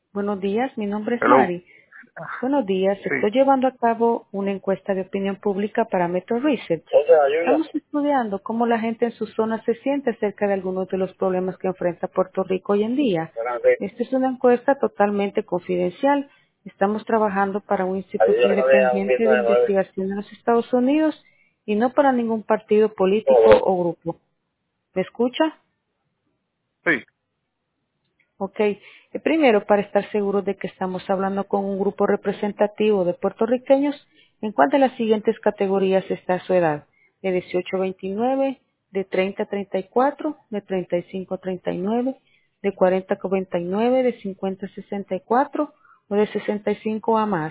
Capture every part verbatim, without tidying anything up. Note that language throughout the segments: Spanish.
Buenos días, mi nombre es Hello. Mari. Buenos días, Sí. estoy llevando a cabo una encuesta de opinión pública para Metro Research. O sea, yo ya. Estamos estudiando cómo la gente en su zona se siente acerca de algunos de los problemas que enfrenta Puerto Rico hoy en día. Espérate. Esta es una encuesta totalmente confidencial. Estamos trabajando para un Ahí instituto yo no había un independiente viento de de nueve. investigación en los Estados Unidos y no para ningún partido político Todo. o grupo. ¿Me escucha? Sí. Ok. Eh, Primero, para estar seguros de que estamos hablando con un grupo representativo de puertorriqueños, ¿en cuál de las siguientes categorías está su edad? De dieciocho a veintinueve, de treinta a treinta y cuatro, de treinta y cinco a treinta y nueve, de cuarenta a cuarenta y nueve, de cincuenta a sesenta y cuatro o de sesenta y cinco a más.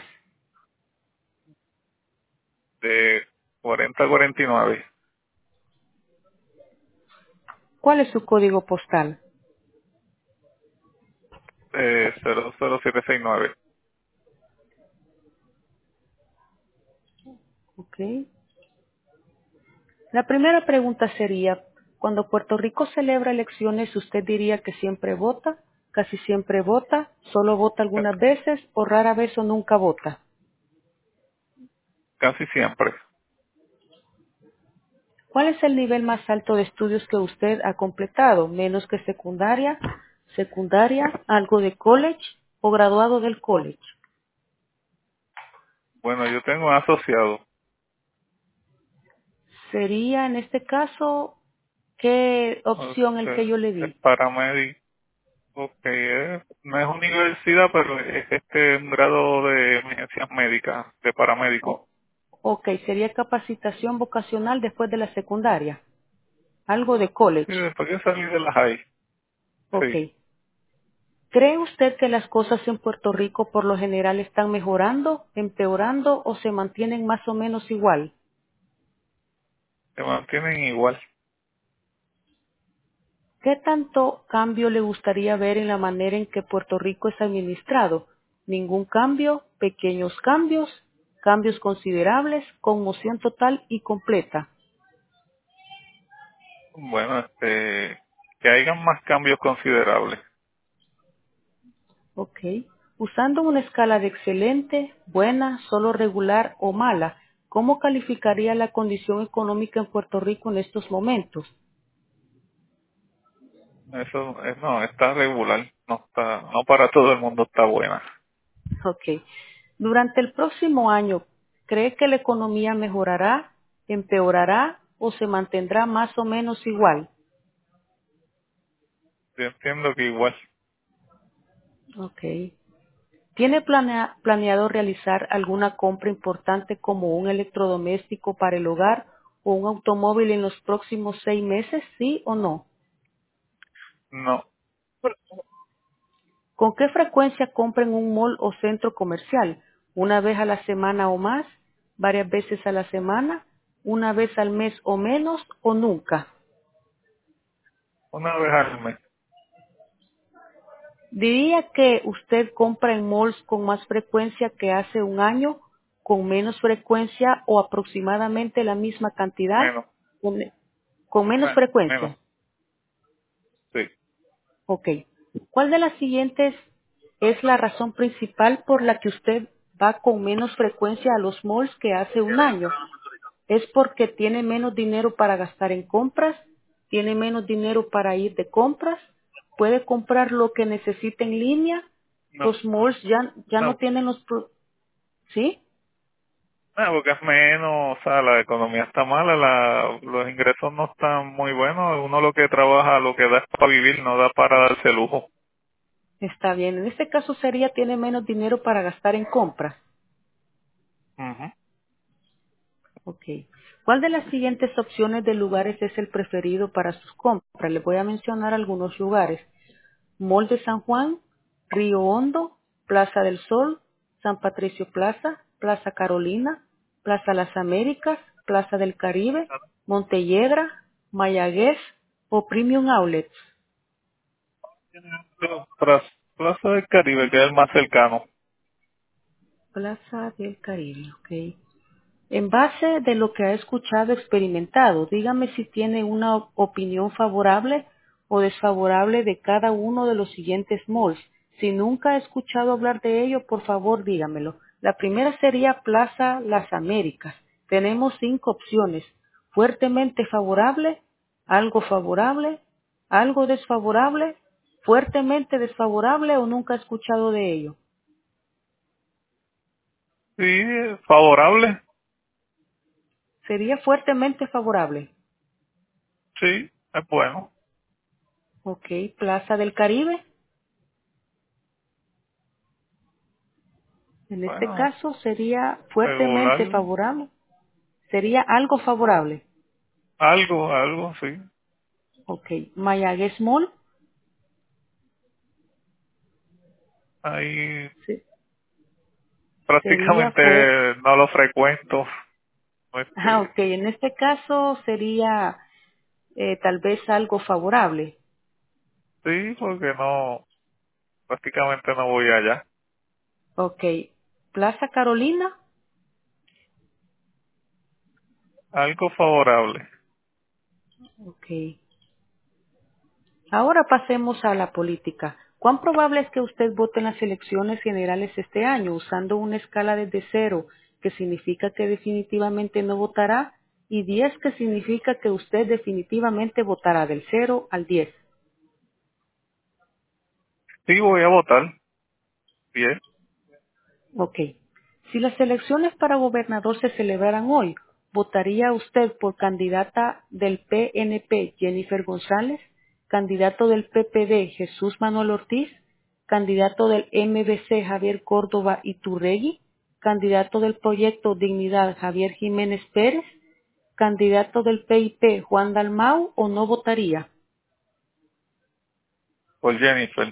De cuarenta a cuarenta y nueve. ¿Cuál es su código postal? De cero cero siete seis nueve. Ok. La primera pregunta sería, cuando Puerto Rico celebra elecciones, ¿usted diría que siempre vota, casi siempre vota, solo vota algunas veces o rara vez o nunca vota? Casi siempre. ¿Cuál es el nivel más alto de estudios que usted ha completado? ¿Menos que secundaria, secundaria, algo de college o graduado del college? Bueno, yo tengo un asociado. Sería en este caso, ¿qué O opción el que sea, yo le es di? paramédico. Que es- no es universidad, pero es este un grado de emergencias médicas, de paramédico. O- ok, sería capacitación vocacional después de la secundaria, algo de Sí, college. después que salí de la high. Ok. Sí. ¿Cree usted que las cosas en Puerto Rico por lo general están mejorando, empeorando o se mantienen más o menos igual? Se mantienen igual. ¿Qué tanto cambio le gustaría ver en la manera en que Puerto Rico es administrado? Ningún cambio, pequeños cambios, cambios considerables, conmoción total y completa. Bueno, este, que hayan más cambios considerables. Ok. Usando una escala de excelente, buena, solo regular o mala, ¿cómo calificaría la condición económica en Puerto Rico en estos momentos? Eso, eh, no, está regular, no está, no para todo el mundo está buena. Ok. Durante el próximo año, ¿cree que la economía mejorará, empeorará o se mantendrá más o menos igual? Yo entiendo que igual, Ok. ¿Tiene planea- planeado realizar alguna compra importante como un electrodoméstico para el hogar o un automóvil en los próximos seis meses, sí o no? no, ¿Con qué frecuencia compra en un mall o centro comercial? ¿Una vez a la semana o más? ¿Varias veces a la semana? ¿Una vez al mes o menos? ¿O nunca? una vez al mes, Diría que usted compra en malls con más frecuencia que hace un año, con menos frecuencia o aproximadamente la misma cantidad, menos, con, con menos me- menos, frecuencia. sí, Ok. ¿Cuál de las siguientes es la razón principal por la que usted va con menos frecuencia a los malls que hace un año? ¿Es porque tiene menos dinero para gastar en compras? ¿Tiene menos dinero para ir de compras? ¿Puede comprar lo que necesita en línea? no, Los malls ya, ya no no, tienen los... pro- ¿Sí? no, porque es menos, o sea, la economía está mala, la, los ingresos no están muy buenos, uno lo que trabaja, lo que da es para vivir, no da para darse lujo. Está bien. En este caso sería tiene menos dinero para gastar en compras. Ujú. Ok. ¿Cuál de las siguientes opciones de lugares es el preferido para sus compras? Les voy a mencionar algunos lugares. Mall de San Juan, Río Hondo, Plaza del Sol, San Patricio Plaza, Plaza Carolina, Plaza Las Américas, Plaza del Caribe, Montelledra, Mayagüez o Premium Outlets. Plaza, Plaza del Caribe, que es el más cercano. Plaza del Caribe, ok. En base de lo que ha escuchado, experimentado, dígame si tiene una op- opinión favorable o desfavorable de cada uno de los siguientes malls. Si nunca ha escuchado hablar de ello, por favor dígamelo. La primera sería Plaza Las Américas. Tenemos cinco opciones. Fuertemente favorable, algo favorable, algo desfavorable, fuertemente desfavorable o nunca ha escuchado de ello. Sí, favorable. Sería fuertemente favorable. Sí, es bueno. Ok, Plaza del Caribe. En este Bueno, caso sería fuertemente regular. favorable. Sería algo favorable. Algo, algo, sí. Ok, Mayagüez Mall. Ahí Sí. Sería prácticamente fuer no lo frecuento. Ah, Este, ok, en este caso sería eh, tal vez algo favorable. sí, porque no, prácticamente no voy allá. Ok, Plaza Carolina. Algo favorable. Ok, ahora pasemos a la política. ¿Cuán probable es que usted vote en las elecciones generales este año usando una escala desde cero, que significa que definitivamente no votará, y diez, que significa que usted definitivamente votará del cero al diez? Sí, voy a votar. Bien. Ok. Si las elecciones para gobernador se celebraran hoy, ¿votaría usted por candidata del P N P Jennifer González, candidato del P P D Jesús Manuel Ortiz, candidato del M B C Javier Córdoba Iturregui, candidato del Proyecto Dignidad Javier Jiménez Pérez, candidato del P I P Juan Dalmau, o no votaría? Por Jennifer.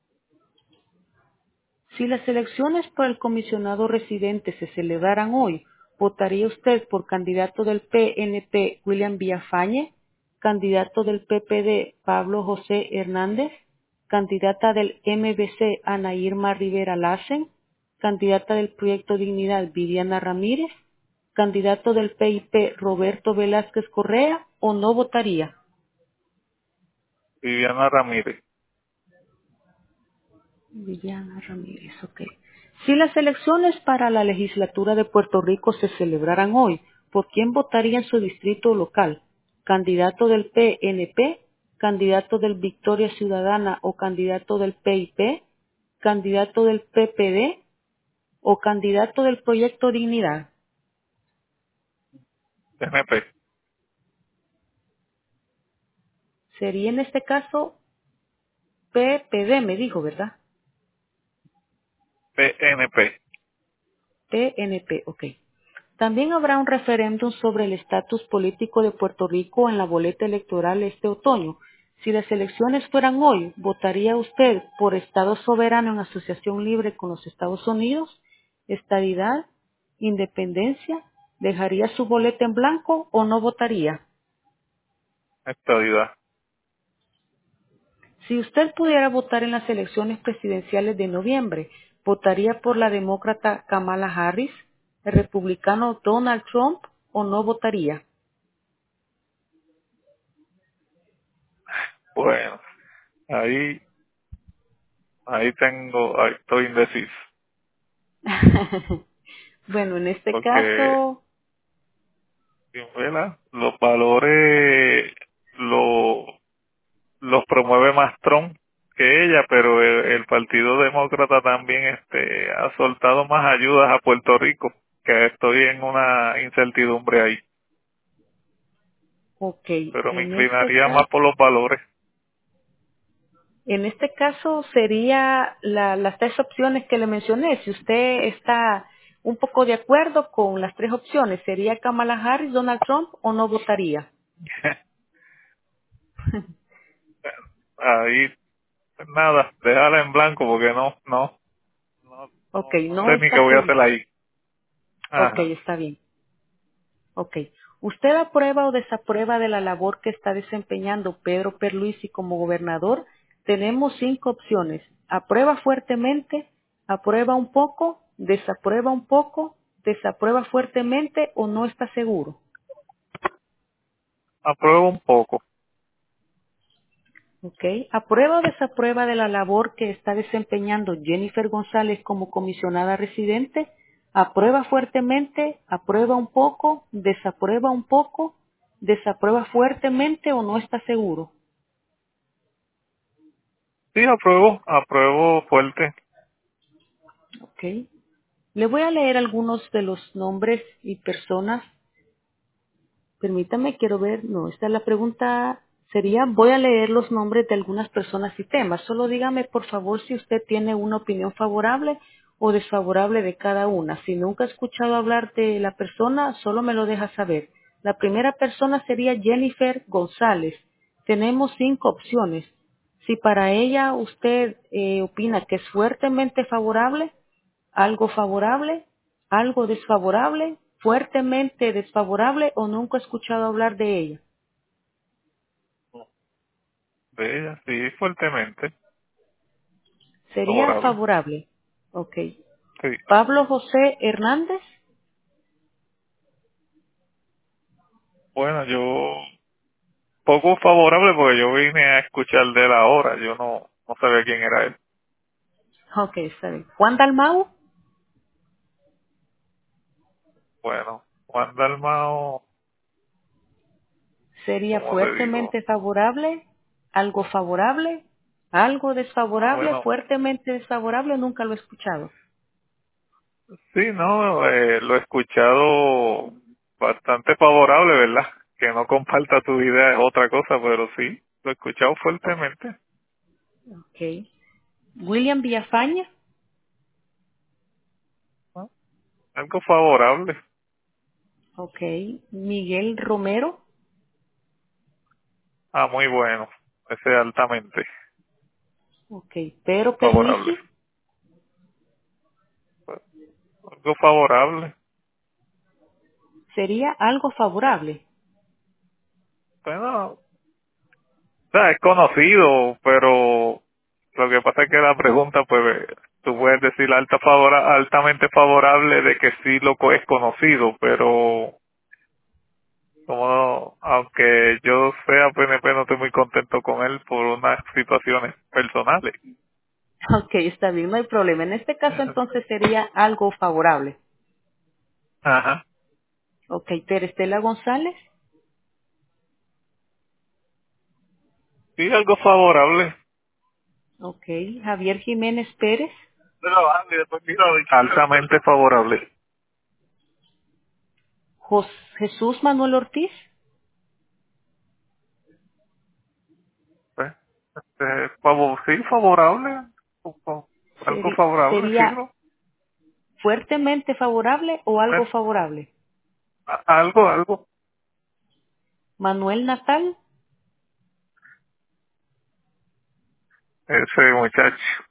Si las elecciones por el comisionado residente se celebraran hoy, ¿votaría usted por candidato del P N P William Villafañe, candidato del P P D Pablo José Hernández, candidata del M B C Ana Irma Rivera Lassen, candidata del Proyecto Dignidad Viviana Ramírez, candidato del P I P Roberto Velázquez Correa, o no votaría? Viviana Ramírez. Viviana Ramírez, ok. Si las elecciones para la legislatura de Puerto Rico se celebraran hoy, ¿por quién votaría en su distrito local? ¿Candidato del P N P? ¿Candidato del Victoria Ciudadana o candidato del P I P? ¿Candidato del P P D o candidato del Proyecto Dignidad? N P. Sería en este caso P P D, me dijo, ¿verdad? P N P. P N P, ok. También habrá un referéndum sobre el estatus político de Puerto Rico en la boleta electoral este otoño. Si las elecciones fueran hoy, ¿votaría usted por Estado soberano en asociación libre con los Estados Unidos? ¿Estadidad? ¿Independencia? ¿Dejaría su boleta en blanco o no votaría? Estadidad. Si usted pudiera votar en las elecciones presidenciales de noviembre, ¿votaría por la demócrata Kamala Harris, el republicano Donald Trump, o no votaría? Bueno, ahí, ahí tengo, ahí estoy indeciso. Bueno, en este Porque, caso, ¿verdad? Los valores lo, los promueve más Trump que ella, pero el, el Partido Demócrata también este ha soltado más ayudas a Puerto Rico, que estoy en una incertidumbre ahí. ok, Pero me en este inclinaría más caso, por los valores. en este caso sería la- las tres opciones que le mencioné. Si usted está un poco de acuerdo con las tres opciones, ¿sería Kamala Harris, Donald Trump o no votaría? Ahí, nada, déjala en blanco porque no, no, no, Ok, no, no no sé ni qué está voy a hacer seguro. ahí. Ok, Ajá. está bien. Ok. ¿Usted aprueba o desaprueba de la labor que está desempeñando Pedro Pierluisi como gobernador? Tenemos cinco opciones. Aprueba fuertemente, aprueba un poco, desaprueba un poco, desaprueba fuertemente o no está seguro. Apruebo un poco. ¿Ok? ¿Aprueba o desaprueba de la labor que está desempeñando Jennifer González como comisionada residente? ¿Aprueba fuertemente? ¿Aprueba un poco? ¿Desaprueba un poco? ¿Desaprueba fuertemente o no está seguro? Sí, apruebo, apruebo fuerte. ¿Ok? Le voy a leer algunos de los nombres y personas. Permítame, quiero ver, no, esta es la pregunta, sería, voy a leer los nombres de algunas personas y temas. Solo dígame, por favor, si usted tiene una opinión favorable o desfavorable de cada una. Si nunca ha escuchado hablar de la persona, solo me lo deja saber. La primera persona sería Jennifer González. Tenemos cinco opciones. Si para ella usted eh, opina que es fuertemente favorable, algo favorable, algo desfavorable, fuertemente desfavorable o nunca he escuchado hablar de ella. De ella, sí, fuertemente Sería favorable. favorable. Ok. Sí. Pablo José Hernández. Bueno, yo poco favorable porque yo vine a escuchar de él ahora, yo no, no sabía quién era él. Ok, está bien. Juan Dalmau. Bueno, Juan Dalmao, Sería ¿cómo te digo? fuertemente favorable, algo favorable, algo Ah, desfavorable, bueno, fuertemente desfavorable, nunca lo he escuchado. sí, no, eh, lo he escuchado bastante favorable, ¿verdad? Que no comparta tu idea es otra cosa, pero sí, lo he escuchado fuertemente. Ok. William Villafaña. ¿No? Algo favorable. Ok. Miguel Romero. Ah, muy bueno. Ese altamente Ok. Pedro favorable. Pernici. Algo favorable. Sería algo favorable. Bueno, o sea, es conocido, pero lo que pasa es que la pregunta, pues, tú puedes decir alta favora, altamente favorable de que sí lo co- es conocido, pero como aunque yo sea P N P no estoy muy contento con él por unas situaciones personales. Ok, está bien, no hay problema. En este caso entonces sería algo favorable. Ajá. Ok, Terestela González. Sí, algo favorable. Ok, Javier Jiménez Pérez. Pero, Andy, después mira, altamente favorable. Jos- Jesús Manuel Ortiz. Pues, este, favor, sí, favorable. Ojo, algo Seri- favorable, sí, sería ¿no? fuertemente favorable o algo Pues, favorable. a- algo, algo. Manuel Natal. Ese muchacho.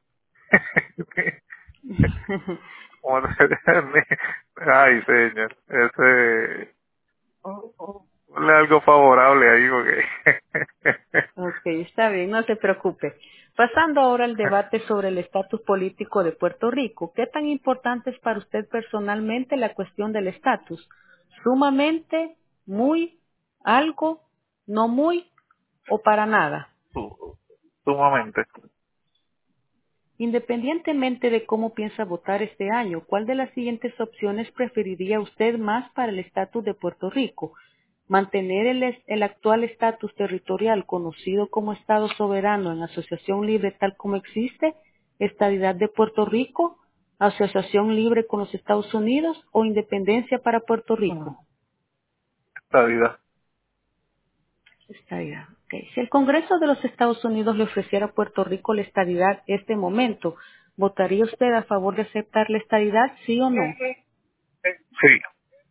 Como te- Ay, señor. Ese, oh, oh, ponle algo favorable ahí porque Ok, está bien, no se preocupe. Pasando ahora al debate sobre el estatus político de Puerto Rico, ¿qué tan importante es para usted personalmente la cuestión del estatus? ¿Sumamente, muy, algo, no muy o para nada? Su- sumamente. Independientemente de cómo piensa votar este año, ¿cuál de las siguientes opciones preferiría usted más para el estatus de Puerto Rico? Mantener el, es- el actual estatus territorial conocido como Estado soberano en asociación libre tal como existe, estadidad de Puerto Rico, asociación libre con los Estados Unidos o independencia para Puerto Mm, Rico. esta vida. Estadidad. Ok. Si el Congreso de los Estados Unidos le ofreciera a Puerto Rico la estadidad este momento, ¿votaría usted a favor de aceptar la estadidad, sí o no? Sí.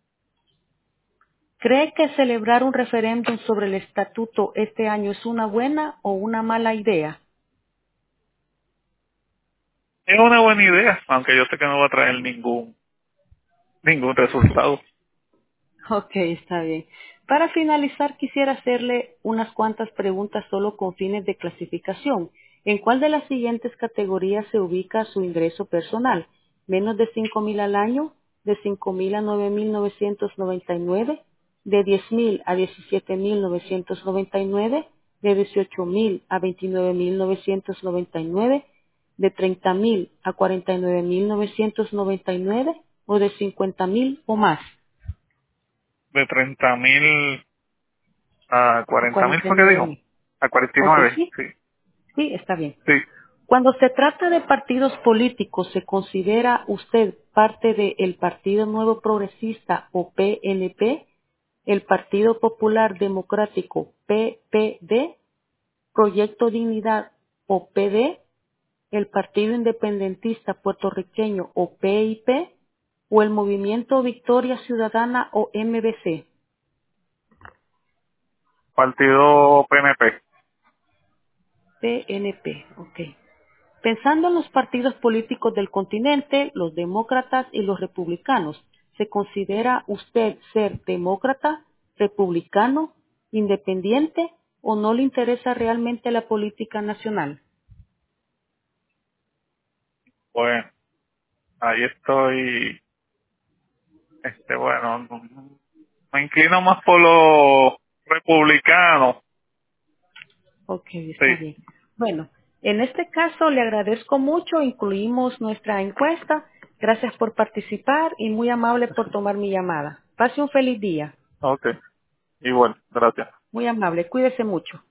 ¿Cree que celebrar un referéndum sobre el estatuto este año es una buena o una mala idea? Es una buena idea, aunque yo sé que no va a traer ningún ningún resultado. Ok, está bien. Para finalizar, quisiera hacerle unas cuantas preguntas solo con fines de clasificación. ¿En cuál de las siguientes categorías se ubica su ingreso personal? ¿Menos de cinco mil al año? ¿De cinco mil a nueve mil novecientos noventa y nueve? ¿De diez mil a diecisiete mil novecientos noventa y nueve? de dieciocho mil a veintinueve mil novecientos noventa y nueve, de treinta mil a cuarenta y nueve mil novecientos noventa y nueve o de cincuenta mil o más. De treinta mil a A cuarenta mil cuarenta y fue que nueve dijo. mil. A cuarenta y Ok, nueve sí, sí. sí, está bien. Sí. Cuando se trata de partidos políticos, ¿se considera usted parte del Partido Nuevo Progresista o P N P, el Partido Popular Democrático P P D, Proyecto Dignidad o P D, el Partido Independentista Puertorriqueño o P I P, o el Movimiento Victoria Ciudadana o M B C? Partido P N P. P N P, ok. Pensando en los partidos políticos del continente, los demócratas y los republicanos, ¿se considera usted ser demócrata, republicano, independiente o no le interesa realmente la política nacional? Bueno, ahí estoy, este, bueno, me inclino más por los republicanos. Ok, Sí. está bien. Bueno, en este caso le agradezco mucho, incluimos nuestra encuesta. Gracias por participar y muy amable por tomar mi llamada. Pase un feliz día. Ok. Igual, gracias. Muy amable, cuídese mucho.